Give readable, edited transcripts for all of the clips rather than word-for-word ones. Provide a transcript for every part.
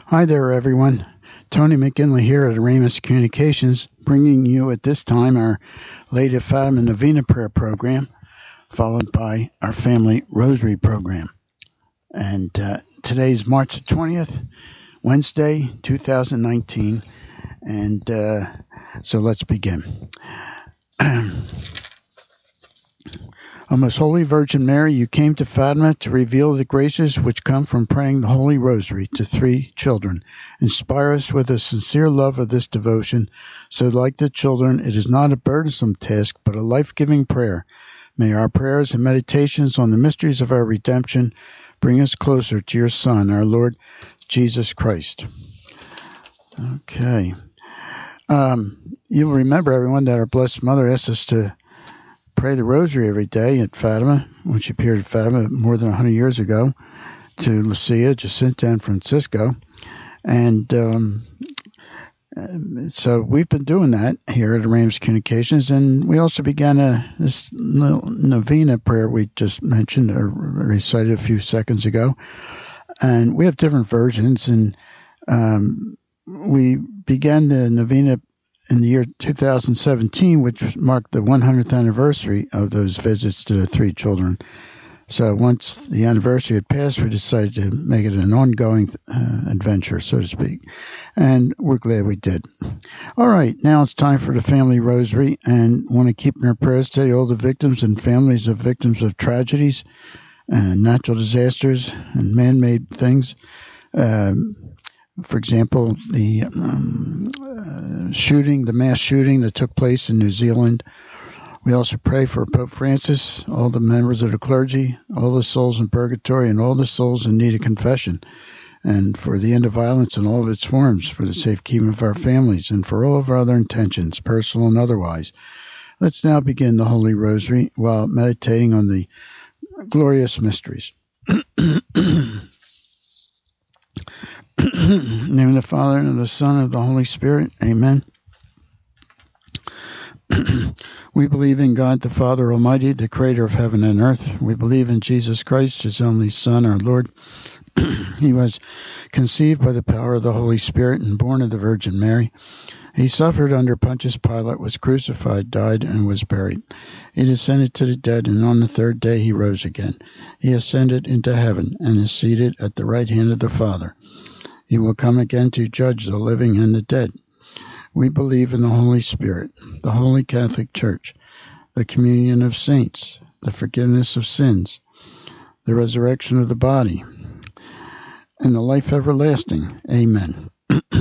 Hi there, everyone. Tony McGinley here at Aramus Communications, bringing you at this time our Lady Fatima Novena Prayer Program, followed by our Family Rosary Program. And today's March the 20th, Wednesday, 2019, and so let's begin. O Most Holy Virgin Mary, you came to Fatima to reveal the graces which come from praying the Holy Rosary to 3 children. Inspire us with a sincere love of this devotion, so like the children, it is not a burdensome task, but a life-giving prayer. May our prayers and meditations on the mysteries of our redemption bring us closer to your Son, our Lord Jesus Christ. Okay. You'll remember, everyone, that our Blessed Mother asked us to pray the Rosary every day at Fatima, when she appeared at Fatima more than 100 years ago, to Lucia, Jacinta, and Francisco. And so we've been doing that here at Aramus Communications, and we also began this novena prayer we just mentioned or recited a few seconds ago. And we have different versions, and we began the novena in the year 2017, which marked the 100th anniversary of those visits to the 3 children. So once the anniversary had passed, we decided to make it an ongoing adventure, so to speak. And we're glad we did. All right, now it's time for the Family Rosary, and want to keep in our prayers today all the victims and families of victims of tragedies, natural disasters, and man-made things. For example, the mass shooting that took place in New Zealand. We also pray for Pope Francis, all the members of the clergy, all the souls in purgatory, and all the souls in need of confession, and for the end of violence in all of its forms, for the safekeeping of our families, and for all of our other intentions, personal and otherwise. Let's now begin the Holy Rosary while meditating on the glorious mysteries. In the name of the Father, and of the Son, and of the Holy Spirit. Amen. We believe in God the Father Almighty, the Creator of heaven and earth. We believe in Jesus Christ, His only Son, our Lord. He was conceived by the power of the Holy Spirit and born of the Virgin Mary. He suffered under Pontius Pilate, was crucified, died, and was buried. He descended to the dead, and on the 3rd day he rose again. He ascended into heaven and is seated at the right hand of the Father. He will come again to judge the living and the dead. We believe in the Holy Spirit, the Holy Catholic Church, the communion of saints, the forgiveness of sins, the resurrection of the body, and the life everlasting. Amen.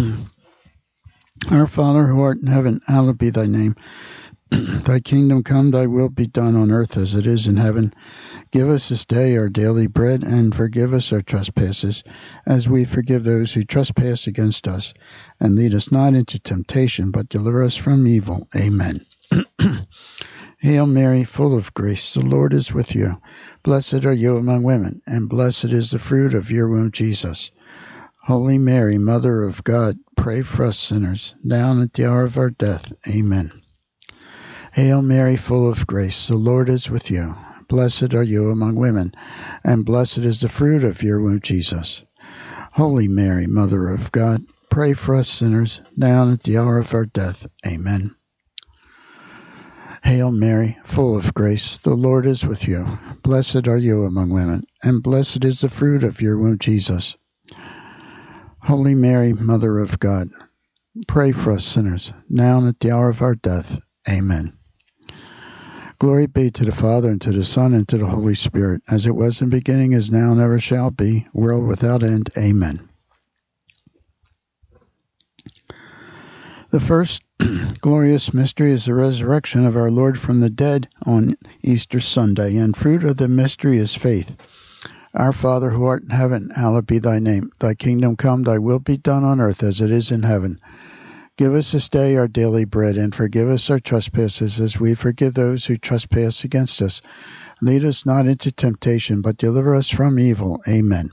Our Father, who art in heaven, hallowed be thy name. Thy kingdom come, thy will be done on earth as it is in heaven. Give us this day our daily bread, and forgive us our trespasses, as we forgive those who trespass against us. And lead us not into temptation, but deliver us from evil. Amen. Hail Mary, full of grace, the Lord is with you. Blessed are you among women, and blessed is the fruit of your womb, Jesus. Holy Mary, Mother of God, pray for us sinners, now and at the hour of our death. Amen. Hail Mary, full of grace, the Lord is with you. Blessed are you among women, and blessed is the fruit of your womb, Jesus. Holy Mary, Mother of God, pray for us sinners, now and at the hour of our death. Amen. Hail Mary, full of grace, the Lord is with you. Blessed are you among women, and blessed is the fruit of your womb, Jesus. Holy Mary, Mother of God, pray for us sinners, now and at the hour of our death. Amen. Glory be to the Father, and to the Son, and to the Holy Spirit, as it was in the beginning, is now, and ever shall be, world without end. Amen. The first glorious mystery is the resurrection of our Lord from the dead on Easter Sunday, and fruit of the mystery is faith. Our Father, who art in heaven, hallowed be thy name. Thy kingdom come, thy will be done on earth as it is in heaven. Give us this day our daily bread, and forgive us our trespasses, as we forgive those who trespass against us. Lead us not into temptation, but deliver us from evil. Amen.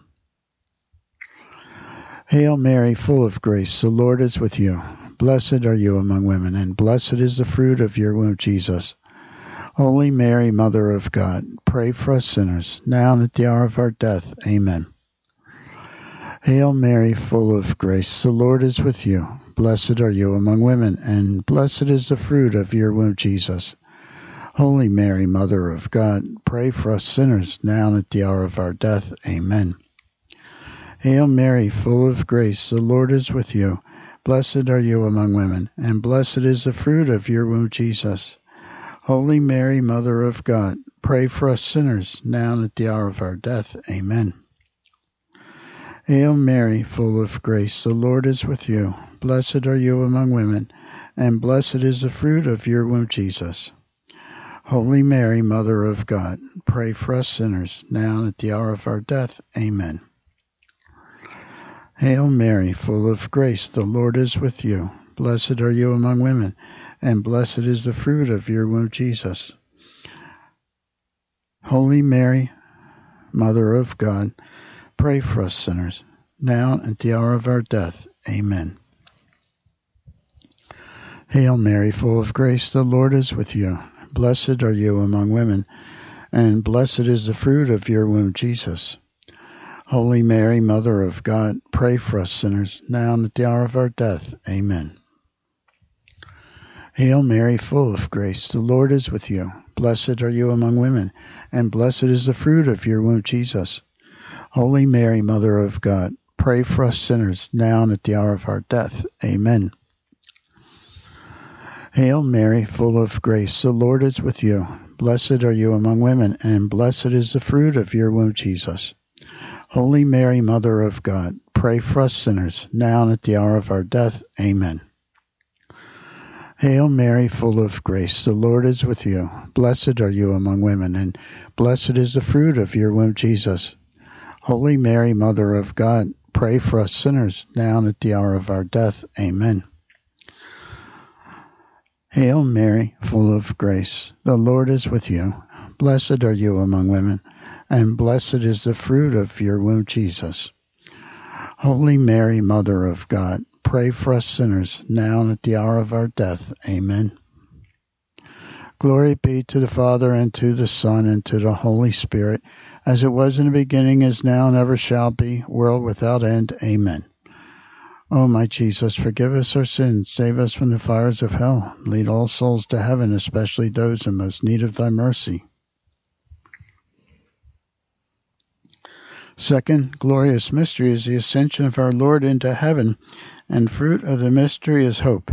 Hail Mary, full of grace, the Lord is with you. Blessed are you among women, and blessed is the fruit of your womb, Jesus. Holy Mary, Mother of God, pray for us sinners, now and at the hour of our death. Amen. Hail Mary, full of grace, the Lord is with you. Blessed are you among women, and blessed is the fruit of your womb, Jesus. Holy Mary, Mother of God, pray for us sinners, now and at the hour of our death. Amen. Hail Mary, full of grace, the Lord is with you. Blessed are you among women, and blessed is the fruit of your womb, Jesus. Holy Mary, Mother of God, pray for us sinners, now and at the hour of our death. Amen. Hail Mary, full of grace, the Lord is with you. Blessed are you among women, and blessed is the fruit of your womb, Jesus. Holy Mary, Mother of God, pray for us sinners, now and at the hour of our death. Amen. Hail Mary, full of grace, the Lord is with you. Blessed are you among women, and blessed is the fruit of your womb, Jesus. Holy Mary, Mother of God, pray for us sinners, now and at the hour of our death. Amen. Hail Mary, full of grace, the Lord is with you. Blessed are you among women, and blessed is the fruit of your womb, Jesus. Holy Mary, Mother of God, pray for us sinners, now and at the hour of our death. Amen. Hail Mary, full of grace, the Lord is with you. Blessed are you among women, and blessed is the fruit of your womb, Jesus. Holy Mary, Mother of God, pray for us sinners, now and at the hour of our death. Amen. Hail Mary, full of grace, the Lord is with you. Blessed are you among women, and blessed is the fruit of your womb, Jesus. Holy Mary, Mother of God, pray for us sinners, now and at the hour of our death. Amen. Hail Mary, full of grace, the Lord is with you. Blessed are you among women, and blessed is the fruit of your womb, Jesus. Holy Mary, Mother of God, pray for us sinners, now and at the hour of our death. Amen. Hail Mary, full of grace, the Lord is with you. Blessed are you among women, and blessed is the fruit of your womb, Jesus. Holy Mary, Mother of God, pray for us sinners, now and at the hour of our death. Amen. Glory be to the Father, and to the Son, and to the Holy Spirit, as it was in the beginning, is now, and ever shall be, world without end. Amen. O my Jesus, forgive us our sins, save us from the fires of hell, lead all souls to heaven, especially those in most need of thy mercy. Second glorious mystery is the ascension of our Lord into heaven, and fruit of the mystery is hope.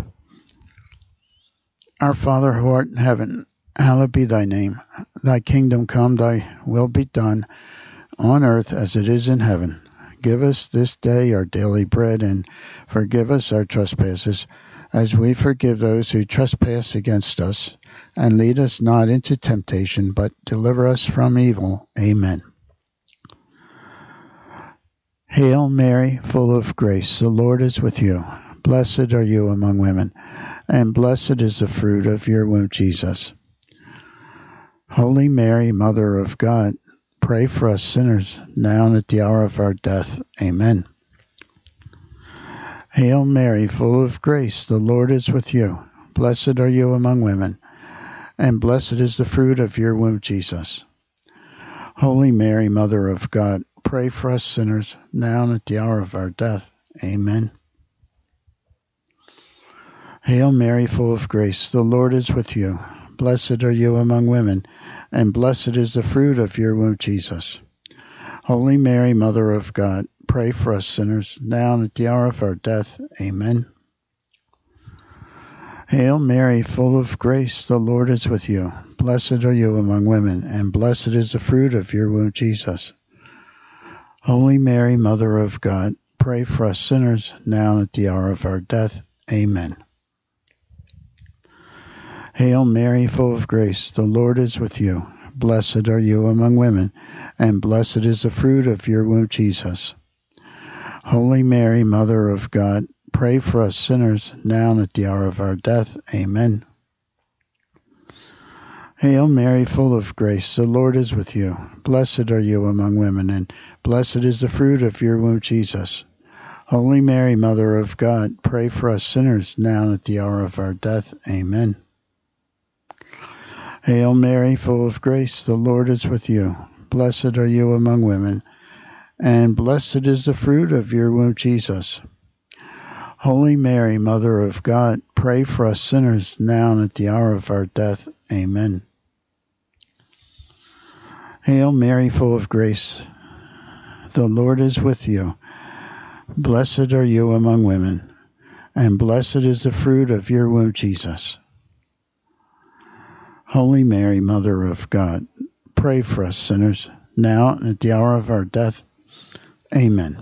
Our Father who art in heaven, hallowed be thy name. Thy kingdom come, thy will be done, on earth as it is in heaven. Give us this day our daily bread, and forgive us our trespasses, as we forgive those who trespass against us. And lead us not into temptation, but deliver us from evil. Amen. Hail Mary, full of grace, the Lord is with you. Blessed are you among women, and blessed is the fruit of your womb, Jesus. Holy Mary, Mother of God, pray for us sinners, now and at the hour of our death. Amen. Hail Mary, full of grace, the Lord is with you. Blessed are you among women, and blessed is the fruit of your womb, Jesus. Holy Mary, Mother of God, pray for us sinners, now and at the hour of our death. Amen. Hail Mary, full of grace, the Lord is with you. Blessed are you among women, and blessed is the fruit of your womb, Jesus. Holy Mary, Mother of God, pray for us sinners, now and at the hour of our death. Amen. Hail Mary, full of grace, the Lord is with you. Blessed are you among women, and blessed is the fruit of your womb, Jesus. Holy Mary, Mother of God, pray for us sinners, now and at the hour of our death. Amen. Hail Mary, full of grace, the Lord is with you. Blessed are you among women, and blessed is the fruit of your womb, Jesus. Holy Mary, Mother of God, pray for us sinners, now and at the hour of our death. Amen. Hail Mary, full of grace, the Lord is with you. Blessed are you among women, and blessed is the fruit of your womb, Jesus. Holy Mary, Mother of God, pray for us sinners, now and at the hour of our death. Amen. Hail Mary, full of grace, the Lord is with you. Blessed are you among women, and blessed is the fruit of your womb, Jesus. Holy Mary, Mother of God, pray for us sinners now and at the hour of our death. Amen. Hail Mary, full of grace, the Lord is with you. Blessed are you among women, and blessed is the fruit of your womb, Jesus. Holy Mary, Mother of God, pray for us sinners, now and at the hour of our death. Amen.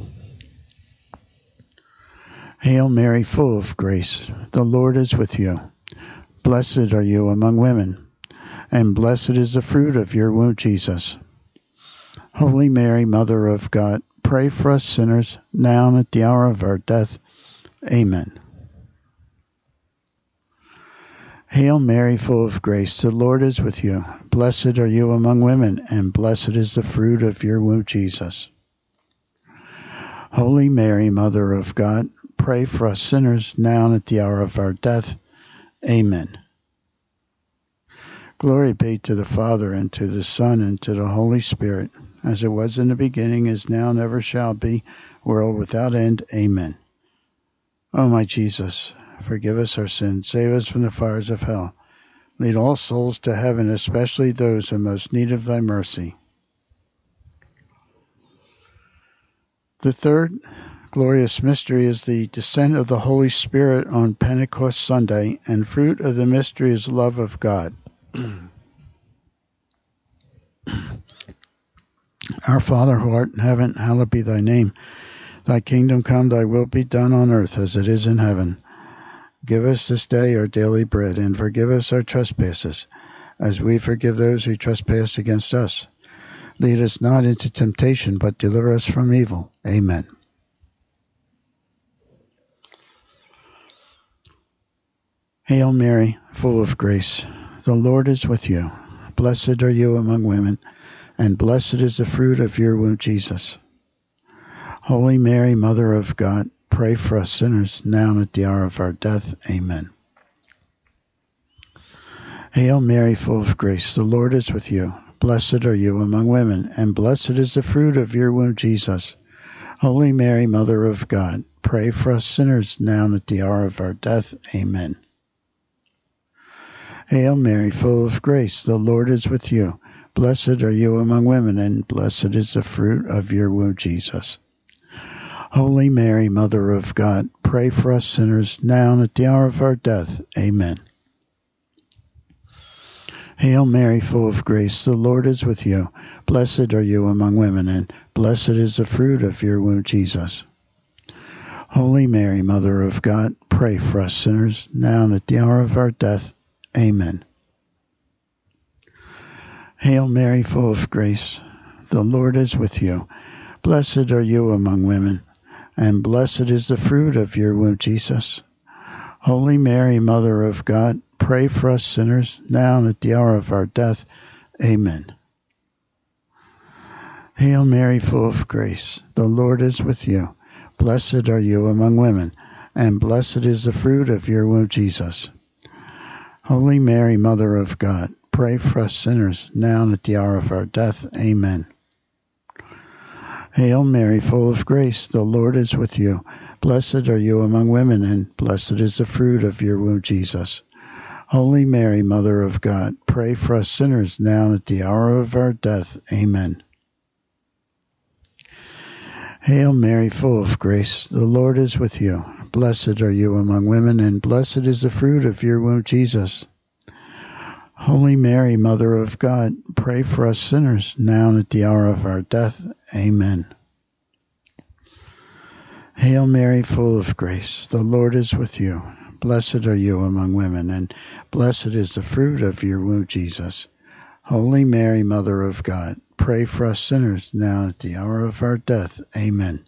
Hail Mary, full of grace, the Lord is with you. Blessed are you among women, and blessed is the fruit of your womb, Jesus. Holy Mary, Mother of God, pray for us sinners, now and at the hour of our death. Amen. Hail Mary, full of grace, the Lord is with you. Blessed are you among women, and blessed is the fruit of your womb, Jesus. Holy Mary, Mother of God, pray for us sinners, now and at the hour of our death. Amen. Glory be to the Father, and to the Son, and to the Holy Spirit, as it was in the beginning, is now, and ever shall be, world without end. Amen. O my Jesus, forgive us our sins, save us from the fires of hell. Lead all souls to heaven, especially those in most need of thy mercy. The third glorious mystery is the descent of the Holy Spirit on Pentecost Sunday, and fruit of the mystery is love of God. Our Father, who art in heaven, hallowed be thy name. Thy kingdom come, thy will be done on earth as it is in heaven. Give us this day our daily bread, and forgive us our trespasses, as we forgive those who trespass against us. Lead us not into temptation, but deliver us from evil. Amen. Hail Mary, full of grace, the Lord is with you. Blessed are you among women, and blessed is the fruit of your womb, Jesus. Holy Mary, Mother of God, pray for us sinners, now and at the hour of our death. Amen. Hail Mary, full of grace, the Lord is with you. Blessed are you among women, and blessed is the fruit of your womb, Jesus. Holy Mary, Mother of God, pray for us sinners, now and at the hour of our death. Amen. Hail Mary, full of grace, the Lord is with you. Blessed are you among women, and blessed is the fruit of your womb, Jesus. Holy Mary, Mother of God, pray for us sinners, now and at the hour of our death. Amen. Hail Mary, full of grace, the Lord is with you. Blessed are you among women, and blessed is the fruit of your womb, Jesus. Holy Mary, Mother of God, pray for us sinners, now and at the hour of our death. Amen. Hail Mary, full of grace, the Lord is with you. Blessed are you among women, and blessed is the fruit of your womb, Jesus. Holy Mary, Mother of God, pray for us sinners, now and at the hour of our death. Amen. Hail Mary, full of grace, the Lord is with you. Blessed are you among women, and blessed is the fruit of your womb, Jesus. Holy Mary, Mother of God, pray for us sinners, now and at the hour of our death. Amen. Hail Mary, full of grace, the Lord is with you. Blessed are you among women, and blessed is the fruit of your womb, Jesus. Holy Mary, Mother of God, pray for us sinners, now and at the hour of our death. Amen. Hail Mary, full of grace, the Lord is with you. Blessed are you among women, and blessed is the fruit of your womb, Jesus. Holy Mary, Mother of God, pray for us sinners, now and at the hour of our death. Amen. Hail Mary, full of grace, the Lord is with you. Blessed are you among women, and blessed is the fruit of your womb, Jesus. Holy Mary, Mother of God, pray for us sinners, now and at the hour of our death. Amen.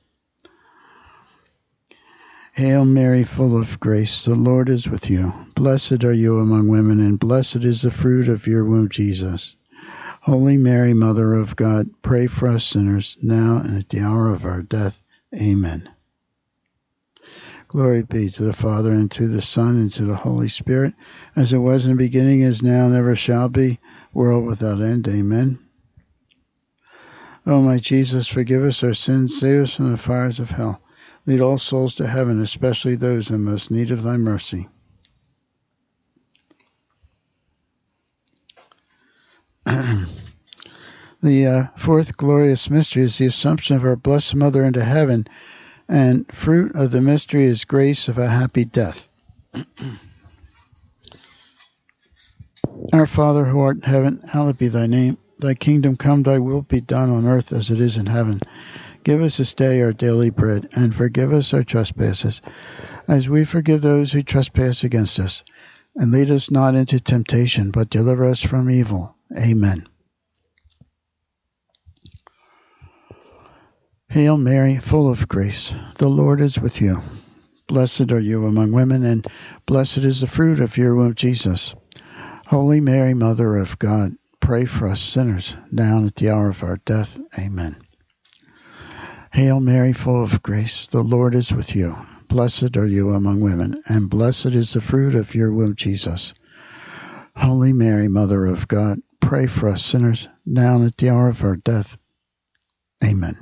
Hail Mary, full of grace, the Lord is with you. Blessed are you among women, and blessed is the fruit of your womb, Jesus. Holy Mary, Mother of God, pray for us sinners, now and at the hour of our death. Amen. Glory be to the Father, and to the Son, and to the Holy Spirit, as it was in the beginning, is now, and ever shall be, world without end. Amen. O my Jesus, forgive us our sins, save us from the fires of hell. Lead all souls to heaven, especially those in most need of thy mercy. The fourth glorious mystery is the Assumption of our Blessed Mother into heaven, and fruit of the mystery is grace of a happy death. Our Father, who art in heaven, hallowed be thy name. Thy kingdom come, thy will be done on earth as it is in heaven. Give us this day our daily bread, and forgive us our trespasses, as we forgive those who trespass against us. And lead us not into temptation, but deliver us from evil. Amen. Hail Mary, full of grace, the Lord is with you. Blessed are you among women, and blessed is the fruit of your womb, Jesus. Holy Mary, Mother of God, pray for us sinners, now and at the hour of our death. Amen. Hail Mary, full of grace, the Lord is with you. Blessed are you among women, and blessed is the fruit of your womb, Jesus. Holy Mary, Mother of God, pray for us sinners, now and at the hour of our death. Amen.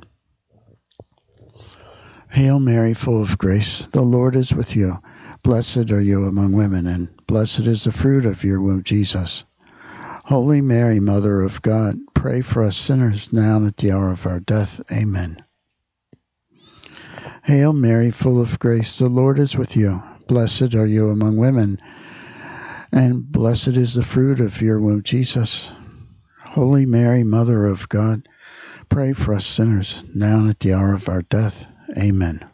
Hail Mary, full of grace, the Lord is with you. Blessed are you among women, and blessed is the fruit of your womb, Jesus. Holy Mary, Mother of God, pray for us sinners, now and at the hour of our death. Amen. Hail Mary, full of grace, the Lord is with you. Blessed are you among women, and blessed is the fruit of your womb, Jesus. Holy Mary, Mother of God, pray for us sinners, now and at the hour of our death. Amen.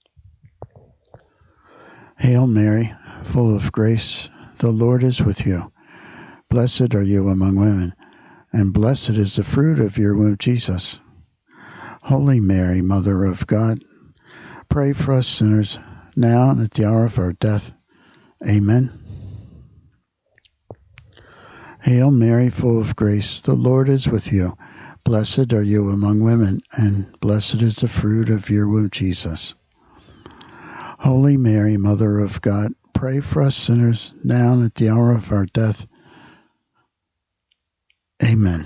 Hail Mary, full of grace, the Lord is with you. Blessed are you among women, and blessed is the fruit of your womb, Jesus. Holy Mary, Mother of God, pray for us sinners, now and at the hour of our death. Amen. Hail Mary, full of grace, the Lord is with you. Blessed are you among women, and blessed is the fruit of your womb, Jesus. Holy Mary, Mother of God, pray for us sinners, now and at the hour of our death. Amen.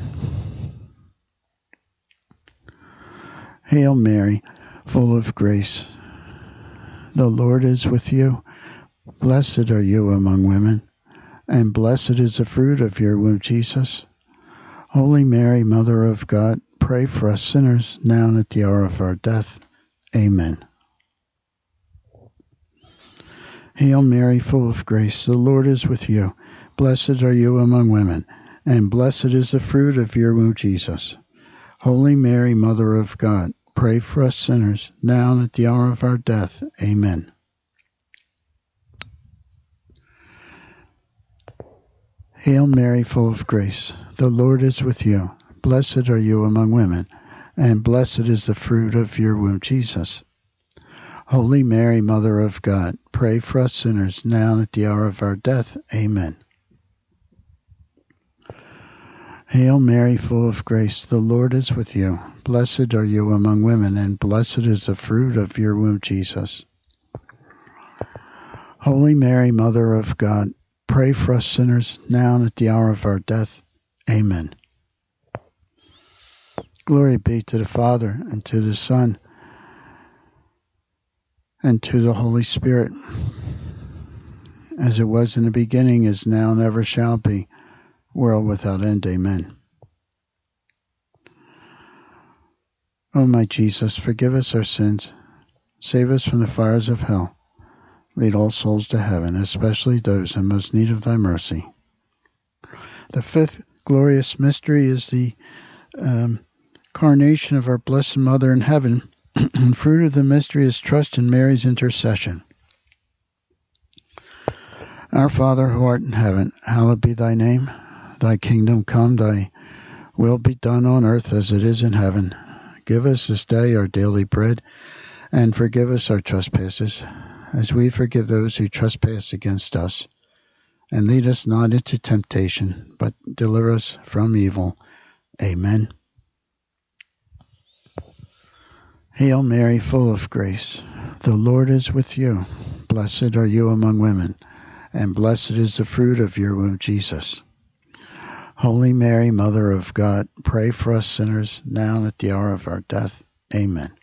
Hail Mary, full of grace, the Lord is with you. Blessed are you among women, and blessed is the fruit of your womb, Jesus. Holy Mary, Mother of God, pray for us sinners, now and at the hour of our death. Amen. Hail Mary, full of grace, the Lord is with you. Blessed are you among women, and blessed is the fruit of your womb, Jesus. Holy Mary, Mother of God, pray for us sinners, now and at the hour of our death. Amen. Hail Mary, full of grace, the Lord is with you. Blessed are you among women, and blessed is the fruit of your womb, Jesus. Holy Mary, Mother of God, pray for us sinners, now and at the hour of our death. Amen. Hail Mary, full of grace, the Lord is with you. Blessed are you among women, and blessed is the fruit of your womb, Jesus. Holy Mary, Mother of God, pray for us sinners, now and at the hour of our death. Amen. Glory be to the Father, and to the Son, and to the Holy Spirit, as it was in the beginning, is now, and ever shall be, world without end. Amen. O my Jesus, forgive us our sins, save us from the fires of hell, lead all souls to heaven, especially those in most need of thy mercy. The fifth glorious mystery is the coronation of our Blessed Mother in heaven, and fruit of the mystery is trust in Mary's intercession. Our Father, who art in heaven, hallowed be thy name. Thy kingdom come, thy will be done on earth as it is in heaven. Give us this day our daily bread, and forgive us our trespasses, as we forgive those who trespass against us. And lead us not into temptation, but deliver us from evil. Amen. Hail Mary, full of grace, the Lord is with you. Blessed are you among women, and blessed is the fruit of your womb, Jesus. Holy Mary, Mother of God, pray for us sinners, now and at the hour of our death. Amen.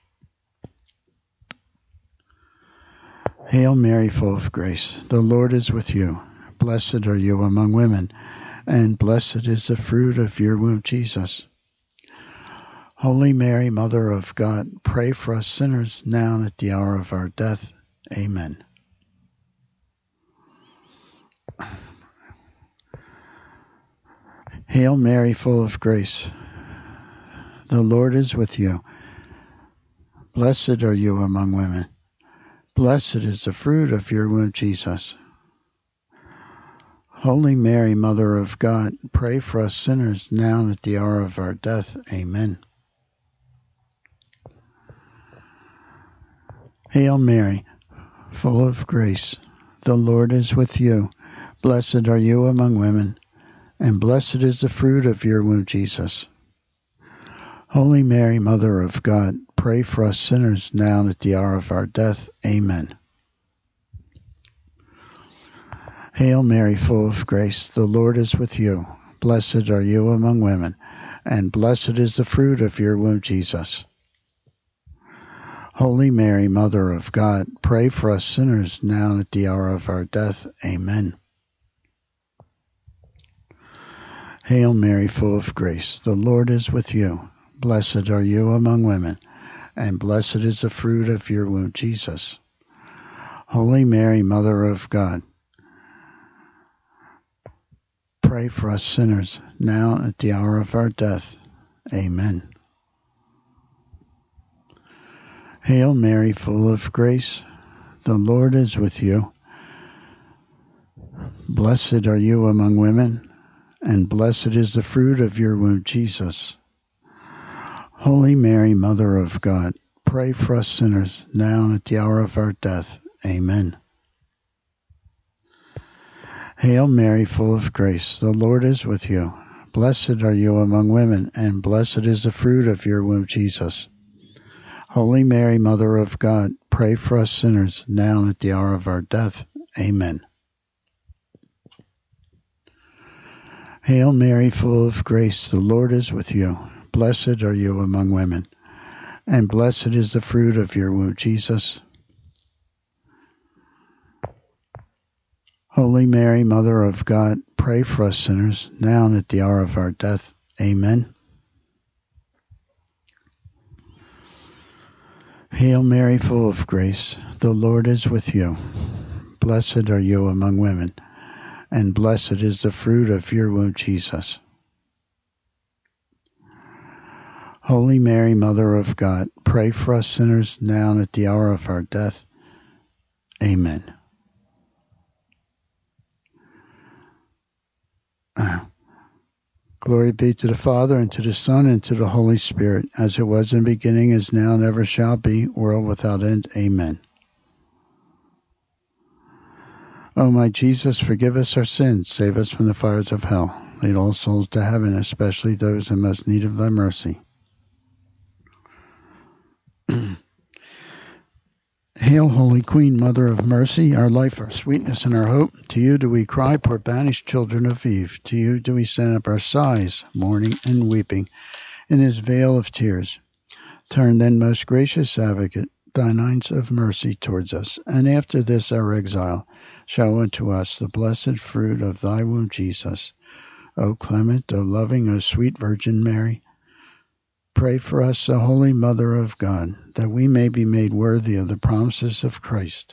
Hail Mary, full of grace, the Lord is with you. Blessed are you among women, and blessed is the fruit of your womb, Jesus. Holy Mary, Mother of God, pray for us sinners, now and at the hour of our death. Amen. Hail Mary, full of grace, the Lord is with you. Blessed are you among women. Blessed is the fruit of your womb, Jesus. Holy Mary, Mother of God, pray for us sinners, now and at the hour of our death. Amen. Hail Mary, full of grace, the Lord is with you. Blessed are you among women, and blessed is the fruit of your womb, Jesus. Holy Mary, Mother of God, pray for us sinners, now and at the hour of our death. Amen. Hail Mary, full of grace, the Lord is with you. Blessed are you among women, and blessed is the fruit of your womb, Jesus. Holy Mary, Mother of God, pray for us sinners, now and at the hour of our death. Amen. Hail Mary, full of grace, the Lord is with you. Blessed are you among women, and blessed is the fruit of your womb, Jesus. Holy Mary, Mother of God, pray for us sinners, now and at the hour of our death. Amen. Hail Mary, full of grace, the Lord is with you. Blessed are you among women, and blessed is the fruit of your womb, Jesus. Holy Mary, Mother of God, pray for us sinners, now and at the hour of our death. Amen. Hail Mary, full of grace, the Lord is with you. Blessed are you among women, and blessed is the fruit of your womb, Jesus. Holy Mary, Mother of God, pray for us sinners, now and at the hour of our death. Amen. Hail Mary, full of grace, the Lord is with you. Blessed are you among women, and blessed is the fruit of your womb, Jesus. Holy Mary, Mother of God, pray for us sinners, now and at the hour of our death. Amen. Hail Mary, full of grace, the Lord is with you. Blessed are you among women, and blessed is the fruit of your womb, Jesus. Holy Mary, Mother of God, pray for us sinners, now and at the hour of our death. Amen. Glory be to the Father, and to the Son, and to the Holy Spirit, as it was in the beginning, is now, and ever shall be, world without end. Amen. O my Jesus, forgive us our sins, save us from the fires of hell. Lead all souls to heaven, especially those in most need of thy mercy. Hail, Holy Queen, Mother of Mercy, our life, our sweetness, and our hope. To you do we cry, poor banished children of Eve. To you do we send up our sighs, mourning and weeping, in this vale of tears. Turn then, most gracious Advocate, thine eyes of mercy towards us, and after this our exile, show unto us the blessed fruit of thy womb, Jesus. O clement, O loving, O sweet Virgin Mary, pray for us, O Holy Mother of God, that we may be made worthy of the promises of Christ.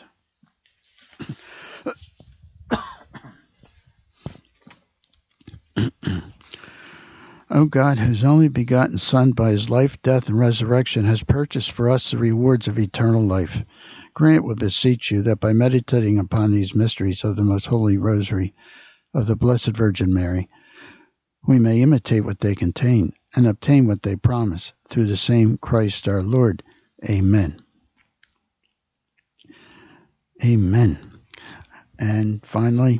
O God, whose only begotten Son, by his life, death, and resurrection, has purchased for us the rewards of eternal life, grant, we beseech you, that by meditating upon these mysteries of the most holy Rosary of the Blessed Virgin Mary, we may imitate what they contain and obtain what they promise, through the same Christ our Lord. Amen. Amen. And finally,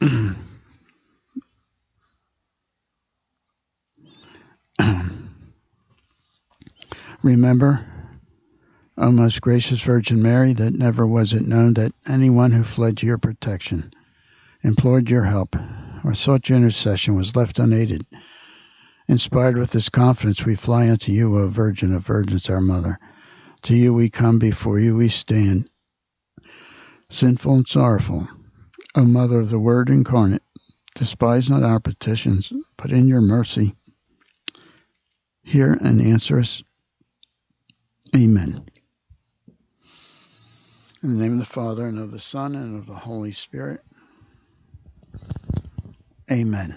remember, O most gracious Virgin Mary, that never was it known that anyone who fled to your protection, implored your help, or sought your intercession was left unaided. Inspired with this confidence, we fly unto you, O Virgin of Virgins, our Mother. To you we come, before you we stand, sinful and sorrowful. O Mother of the Word incarnate, despise not our petitions, but in your mercy hear and answer us. Amen. In the name of the Father, and of the Son, and of the Holy Spirit. Amen.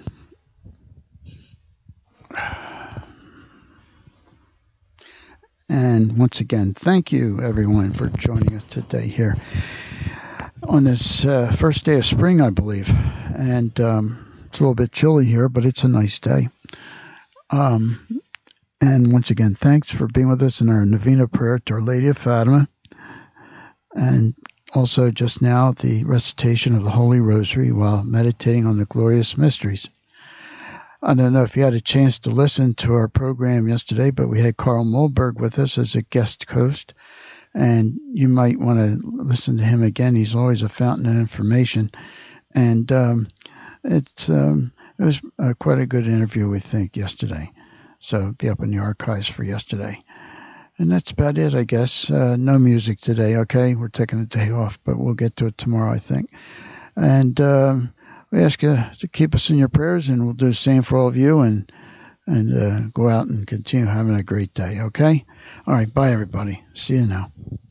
And once again, thank you, everyone, for joining us today here on this first day of spring, I believe. And it's a little bit chilly here, but it's a nice day. And once again, thanks for being with us in our Novena prayer to Our Lady of Fatima. And also just now, the recitation of the Holy Rosary while meditating on the glorious mysteries. I don't know if you had a chance to listen to our program yesterday, but we had Carl Mohlberg with us as a guest host, and you might want to listen to him again. He's always a fountain of information, and it was quite a good interview, we think, yesterday. So it'll be up in the archives for yesterday. And that's about it, I guess. No music today, okay? We're taking a day off, but we'll get to it tomorrow, I think. And we ask you to keep us in your prayers, and we'll do the same for all of you, and go out and continue having a great day, okay? All right, bye, everybody. See you now.